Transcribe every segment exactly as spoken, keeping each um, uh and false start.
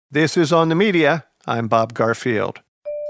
This is On the Media. I'm Bob Garfield.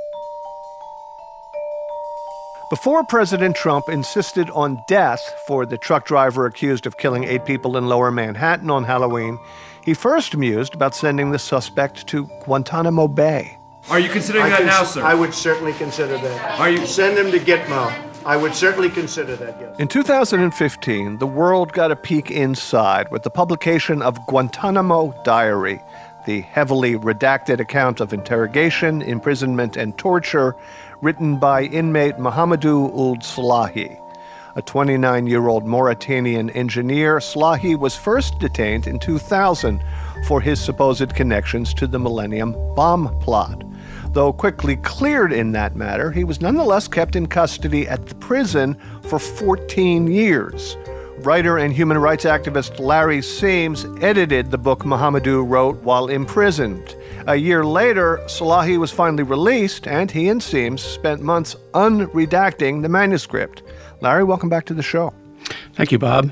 Before President Trump insisted on death for the truck driver accused of killing eight people in Lower Manhattan on Halloween, he first mused about sending the suspect to Guantanamo Bay. Are you considering I that cons- now, sir? I would certainly consider that. Are you send him to Gitmo? I would certainly consider that, yes. In two thousand fifteen, the world got a peek inside with the publication of Guantanamo Diary, the heavily redacted account of interrogation, imprisonment, and torture written by inmate Mohamedou Ould Slahi. A twenty-nine-year-old Mauritanian engineer, Slahi was first detained in two thousand for his supposed connections to the Millennium Bomb Plot. Though quickly cleared in that matter, he was nonetheless kept in custody at the prison for fourteen years. Writer and human rights activist Larry Seams edited the book Mohamedou wrote while imprisoned. A year later, Slahi was finally released, and he and Seams spent months unredacting the manuscript. Larry, welcome back to the show. Thank you, Bob.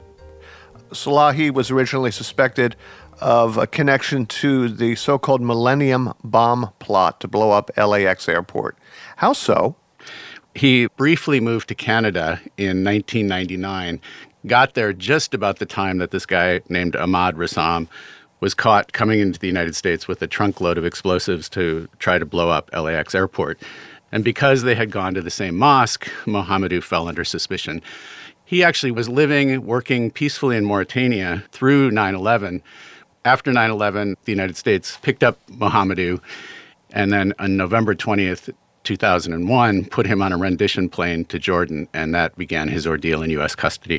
Slahi was originally suspected of a connection to the so-called Millennium Bomb Plot to blow up L A X airport. How so? He briefly moved to Canada in nineteen ninety-nine, got there just about the time that this guy named Ahmad Rassam was caught coming into the United States with a trunk load of explosives to try to blow up L A X airport. And because they had gone to the same mosque, Mohamedou fell under suspicion. He actually was living, working peacefully in Mauritania through nine eleven. After nine eleven, the United States picked up Mohamedou, and then on November twentieth, two thousand one, put him on a rendition plane to Jordan, and that began his ordeal in U S custody.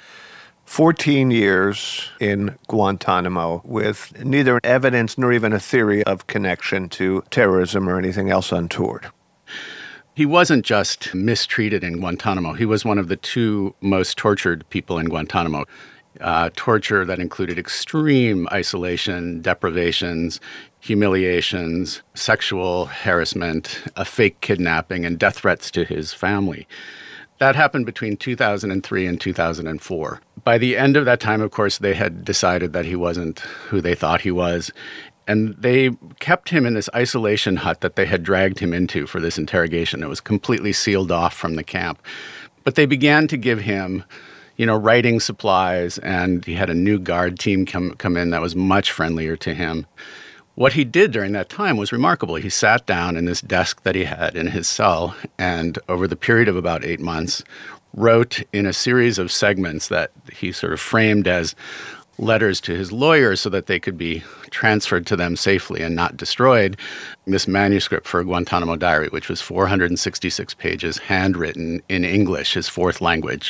fourteen years in Guantanamo with neither evidence nor even a theory of connection to terrorism or anything else untoward. He wasn't just mistreated in Guantanamo. He was one of the two most tortured people in Guantanamo. Uh, torture that included extreme isolation, deprivations, humiliations, sexual harassment, a fake kidnapping, and death threats to his family. That happened between two thousand three and two thousand four. By the end of that time, of course, they had decided that he wasn't who they thought he was. And they kept him in this isolation hut that they had dragged him into for this interrogation. It was completely sealed off from the camp. But they began to give him, you know, writing supplies, and he had a new guard team come come in that was much friendlier to him. What he did during that time was remarkable. He sat down in this desk that he had in his cell, and over the period of about eight months, wrote in a series of segments that he sort of framed as letters to his lawyers so that they could be transferred to them safely and not destroyed, this manuscript for Guantanamo Diary, which was four hundred sixty-six pages, handwritten in English, his fourth language.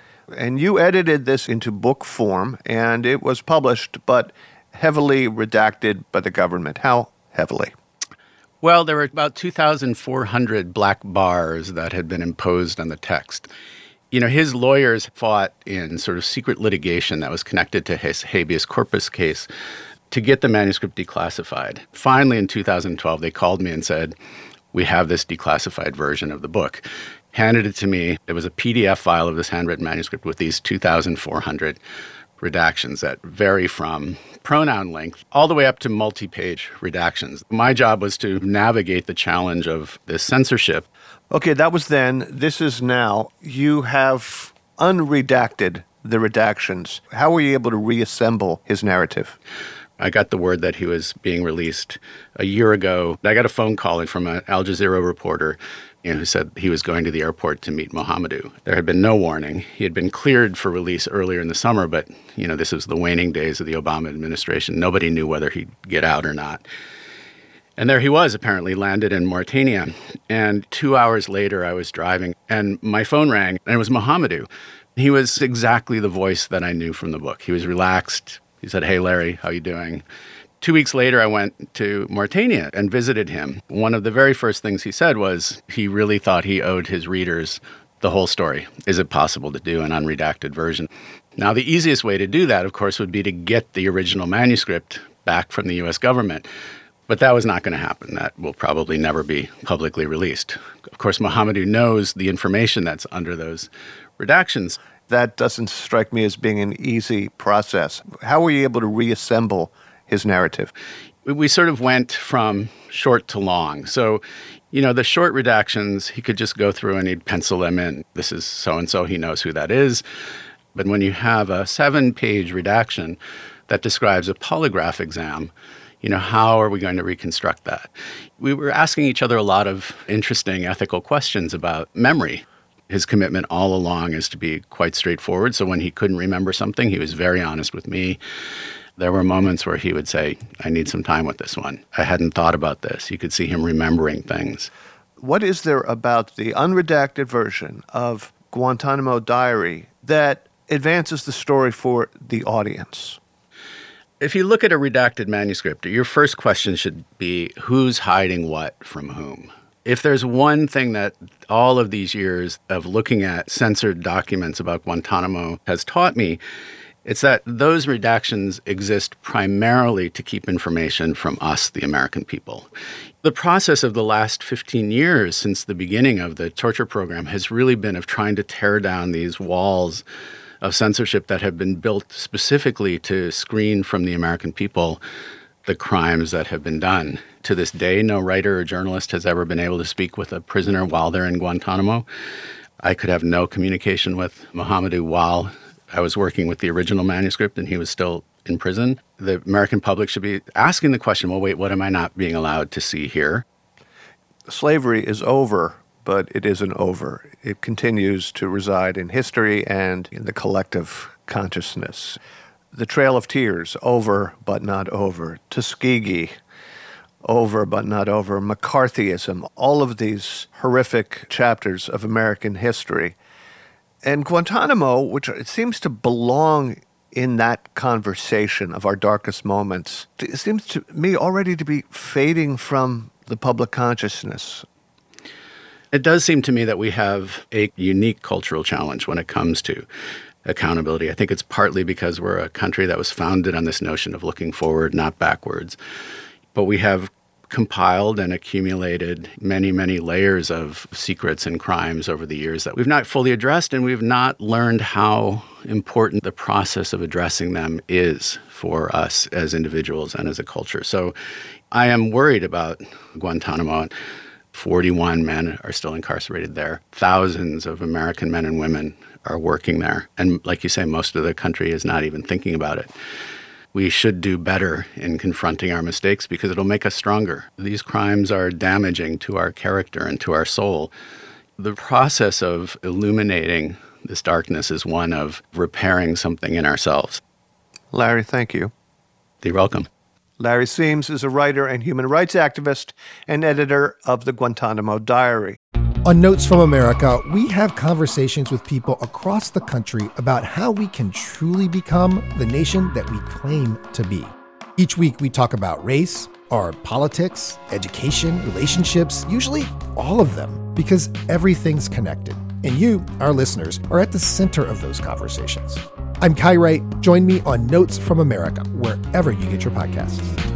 And you edited this into book form, and it was published, but heavily redacted by the government. How heavily? Well, there were about two thousand four hundred black bars that had been imposed on the text. You know, his lawyers fought in sort of secret litigation that was connected to his habeas corpus case to get the manuscript declassified. Finally, in two thousand twelve, they called me and said, "We have this declassified version of the book." Handed it to me. It was a P D F file of this handwritten manuscript with these two thousand four hundred redactions that vary from pronoun length all the way up to multi-page redactions. My job was to navigate the challenge of this censorship. Okay, that was then. This is now. You have unredacted the redactions. How were you able to reassemble his narrative? I got the word that he was being released a year ago. I got a phone call from an Al Jazeera reporter, you know, who said he was going to the airport to meet Mohamedou. There had been no warning. He had been cleared for release earlier in the summer, but, you know, this was the waning days of the Obama administration. Nobody knew whether he'd get out or not. And there he was, apparently landed in Mauritania. And two hours later, I was driving, and my phone rang, and it was Mohamedou. He was exactly the voice that I knew from the book. He was relaxed. He said, "Hey, Larry, how you doing?" Two weeks later, I went to Mauritania and visited him. One of the very first things he said was he really thought he owed his readers the whole story. Is it possible to do an unredacted version? Now, the easiest way to do that, of course, would be to get the original manuscript back from the U S government. But that was not going to happen. That will probably never be publicly released. Of course, Mohamedou knows the information that's under those redactions. That doesn't strike me as being an easy process. How were you able to reassemble his narrative? We sort of went from short to long. So, you know, the short redactions, he could just go through and he'd pencil them in. This is so-and-so, he knows who that is. But when you have a seven-page redaction that describes a polygraph exam, you know, how are we going to reconstruct that? We were asking each other a lot of interesting ethical questions about memory. His commitment all along is to be quite straightforward. So when he couldn't remember something, he was very honest with me. There were moments where he would say, I need some time with this one. I hadn't thought about this. You could see him remembering things. What is there about the unredacted version of Guantanamo Diary that advances the story for the audience? If you look at a redacted manuscript, your first question should be, who's hiding what from whom? If there's one thing that all of these years of looking at censored documents about Guantanamo has taught me, it's that those redactions exist primarily to keep information from us, the American people. The process of the last fifteen years since the beginning of the torture program has really been of trying to tear down these walls of censorship that have been built specifically to screen from the American people the crimes that have been done. To this day, no writer or journalist has ever been able to speak with a prisoner while they're in Guantanamo. I could have no communication with Mohamedou while I was working with the original manuscript and he was still in prison. The American public should be asking the question, well, wait, what am I not being allowed to see here? Slavery is over, but it isn't over. It continues to reside in history and in the collective consciousness. The Trail of Tears, over but not over. Tuskegee, over but not over. McCarthyism, all of these horrific chapters of American history. And Guantanamo, which it seems to belong in that conversation of our darkest moments, it seems to me already to be fading from the public consciousness. It does seem to me that we have a unique cultural challenge when it comes to accountability. I think it's partly because we're a country that was founded on this notion of looking forward, not backwards. But we have compiled and accumulated many, many layers of secrets and crimes over the years that we've not fully addressed, and we've not learned how important the process of addressing them is for us as individuals and as a culture. So I am worried about Guantanamo. forty-one men are still incarcerated there. Thousands of American men and women are working there. And like you say, most of the country is not even thinking about it. We should do better in confronting our mistakes because it'll make us stronger. These crimes are damaging to our character and to our soul. The process of illuminating this darkness is one of repairing something in ourselves. Larry, thank you. You're welcome. Larry Seams is a writer and human rights activist and editor of the Guantanamo Diary. On Notes from America, we have conversations with people across the country about how we can truly become the nation that we claim to be. Each week, we talk about race, our politics, education, relationships, usually all of them, because everything's connected. And you, our listeners, are at the center of those conversations. I'm Kai Wright. Join me on Notes from America, wherever you get your podcasts.